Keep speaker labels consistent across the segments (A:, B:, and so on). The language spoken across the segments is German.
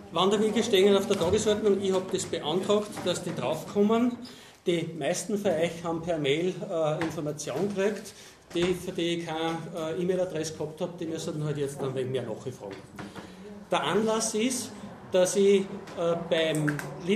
A: Wanderwege stehen auf der Tagesordnung. Ich habe das beantragt, dass die draufkommen. Die meisten von euch haben per Mail Information gekriegt. Die, für die ich keine E-Mail-Adresse gehabt habe, die müssen halt jetzt dann wegen mir nachfragen. Der Anlass ist, dass ich beim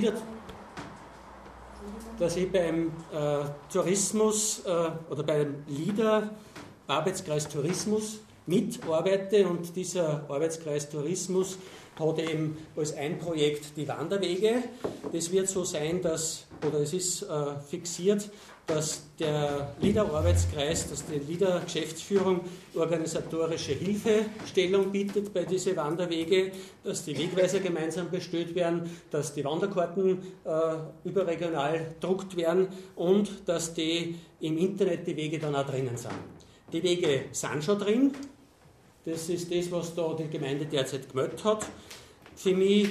A: Tourismus oder beim LIDA Arbeitskreis Tourismus mitarbeite, und dieser Arbeitskreis Tourismus hat eben als ein Projekt die Wanderwege. Das wird so sein, oder es ist fixiert, dass der LIDA-Arbeitskreis, dass die LIDA-Geschäftsführung organisatorische Hilfestellung bietet bei diesen Wanderwege, dass die Wegweiser gemeinsam bestellt werden, dass die Wanderkarten überregional gedruckt werden und dass die im Internet die Wege dann auch drinnen sind. Die Wege sind schon drin. Das ist das, was da die Gemeinde derzeit gemeldet hat. Für mich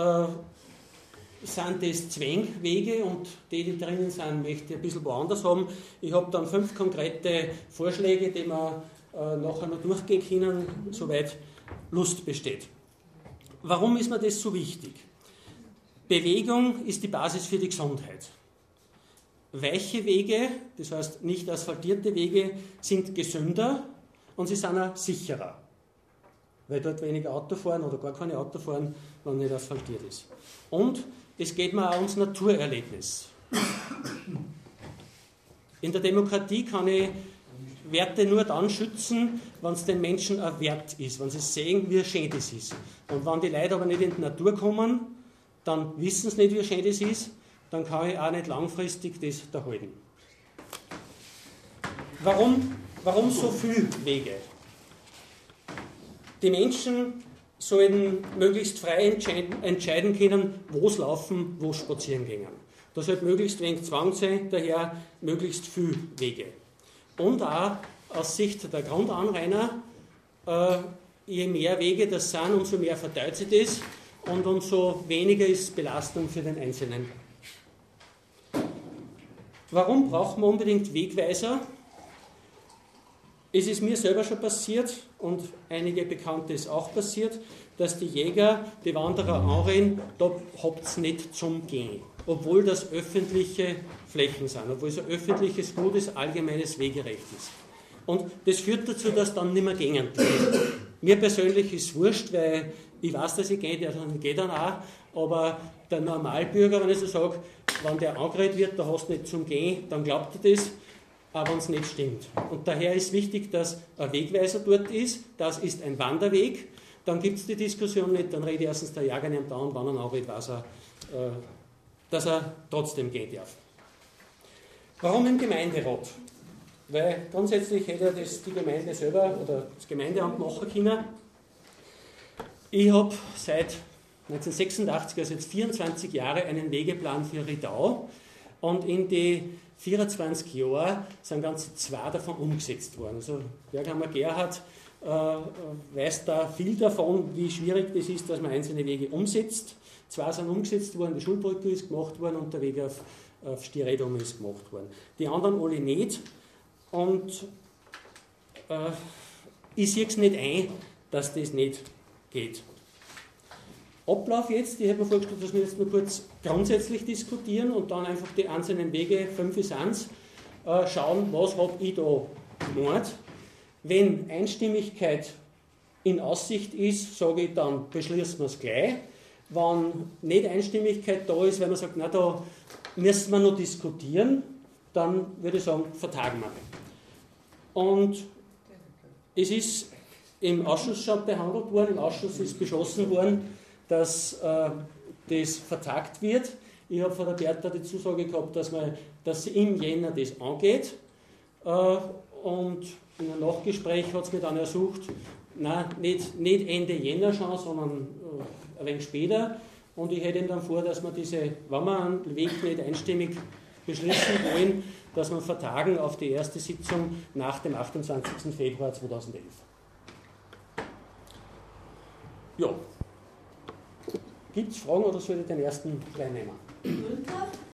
A: sind das Zwangwege, und die drinnen sind, möchte ich ein bisschen woanders haben. Ich habe dann 5 konkrete Vorschläge, die wir nachher noch durchgehen können, soweit Lust besteht. Warum ist mir das so wichtig? Bewegung ist die Basis für die Gesundheit. Weiche Wege, das heißt nicht asphaltierte Wege, sind gesünder und sie sind auch sicherer, weil dort weniger Auto fahren oder gar keine Auto fahren, wenn nicht asphaltiert ist. Und es geht mir auch ums Naturerlebnis. In der Demokratie kann ich Werte nur dann schützen, wenn es den Menschen ein Wert ist, wenn sie sehen, wie schön das ist. Und wenn die Leute aber nicht in die Natur kommen, dann wissen sie nicht, wie schön das ist, dann kann ich auch nicht langfristig das da halten. Warum so viele Wege? Die Menschen sollen möglichst frei entscheiden können, wo sie laufen, wo sie spazieren gehen. Da sollte möglichst wenig Zwang sein, daher möglichst viele Wege. Und auch aus Sicht der Grundanrainer, je mehr Wege das sind, umso mehr verteilt sich das und umso weniger ist Belastung für den Einzelnen. Warum braucht man unbedingt Wegweiser? Es ist mir selber schon passiert und einige Bekannte ist auch passiert, dass die Jäger, die Wanderer anreden, da habt ihr nicht zum Gehen. Obwohl das öffentliche Flächen sind, obwohl es ein öffentliches, gutes, allgemeines Wegerecht ist. Und das führt dazu, dass dann nicht mehr gehen. Mir persönlich ist es wurscht, weil ich weiß, dass ich gehe, der geht dann auch, aber der Normalbürger, wenn ich so sage, wenn der angeredet wird, da hast du nicht zum Gehen, dann glaubt er das, auch wenn es nicht stimmt. Und daher ist wichtig, dass ein Wegweiser dort ist, das ist ein Wanderweg, dann gibt es die Diskussion nicht, dann redet erstens der Jäger nicht da, und wenn er anredet, weiß er, dass er trotzdem gehen darf. Warum im Gemeinderat? Weil grundsätzlich hätte das die Gemeinde selber oder das Gemeindeamt machen können. Ich habe seit 1986, also jetzt 24 Jahre, einen Wegeplan für Riedau, und in die 24 Jahren sind ganze 2 davon umgesetzt worden. Also Berghammer Gerhard weiß da viel davon, wie schwierig das ist, dass man einzelne Wege umsetzt. 2 sind umgesetzt worden, die Schulbrücke ist gemacht worden und der Weg auf Stieredum ist gemacht worden. Die anderen alle nicht, und ich sehe es nicht ein, dass das nicht geht. Ablauf jetzt, ich hätte mir vorgestellt, dass wir jetzt nur kurz grundsätzlich diskutieren und dann einfach die einzelnen Wege, 5 ist 1, schauen, was habe ich da gemeint. Wenn Einstimmigkeit in Aussicht ist, sage ich, dann beschließen wir es gleich. Wenn nicht Einstimmigkeit da ist, wenn man sagt, na, da müssen wir noch diskutieren, dann würde ich sagen, vertagen wir. Und es ist im Ausschuss schon behandelt worden, im Ausschuss ist beschlossen worden, dass das vertagt wird. Ich habe von der Bertha die Zusage gehabt, dass sie im Jänner das angeht. Und in einem Nachgespräch hat es mir dann ersucht, nein, nicht Ende Jänner schon, sondern ein wenig später. Und ich hätte ihm dann vor, dass wir wenn wir einen Weg nicht einstimmig beschließen wollen, dass wir vertagen auf die erste Sitzung nach dem 28. Februar 2011. Ja. Gibt es Fragen oder soll ich den ersten gleich nehmen?